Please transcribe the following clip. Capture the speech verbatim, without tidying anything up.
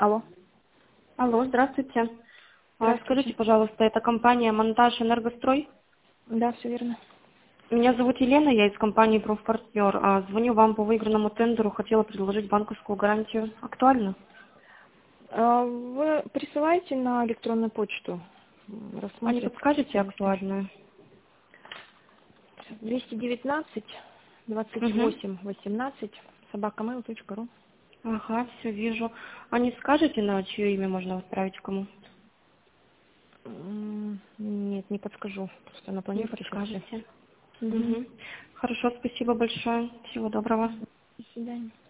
Алло. Алло, здравствуйте. А, Скажите, Здравствуйте. пожалуйста, это компания «Монтаж Энергострой»? Да, все верно. Меня зовут Елена, я из компании «Профпартнер». А, Звоню вам по выигранному тендеру, хотела предложить банковскую гарантию. Актуально? А, Вы присылаете на электронную почту. М, А не Рассмотрят подскажете специалисты. актуальную? двести девятнадцать двадцать Угу. восемь восемнадцать собака mail точка ру. Ага, все вижу. А не скажете, на чье имя можно отправить кому? М, Нет, не подскажу. Просто на Не планерке сейчас все. подскажете. Угу. Угу. Хорошо, спасибо большое. Всего доброго. До свидания.